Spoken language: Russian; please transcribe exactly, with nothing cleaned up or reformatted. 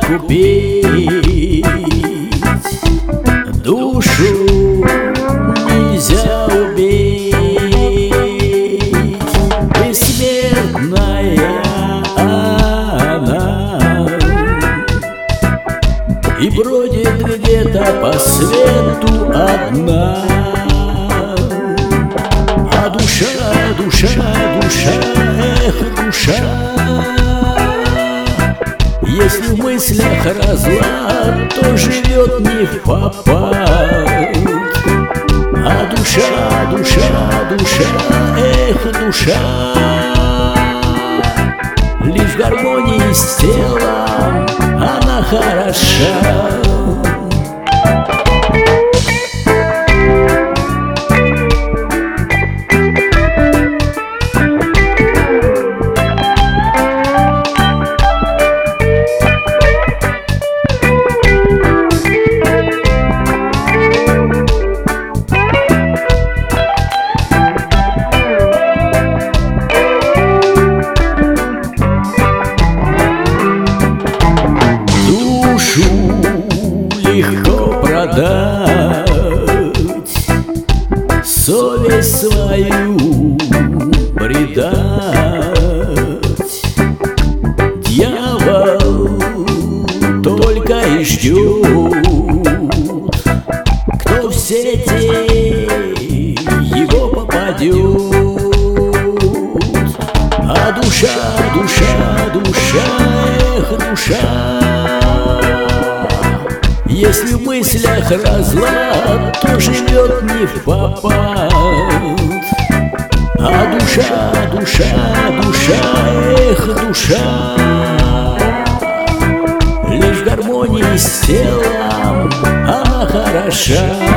купить, душу нельзя убить. Бессмертная она и бродит где-то по свету одна. А душа, душа, душа, эх, душа, если в мыслях разлад, то живет не впопад. А душа, душа, душа, эх, душа, лишь в гармонии с телом она хороша. Легко продать, совесть свою предать. Дьявол только и ждет, кто в сети его попадет. А душа, душа, душа, эх, душа, если в мыслях разлад, то живет не впопад. А душа, душа, душа, эх, душа, лишь в гармонии с телом она хороша.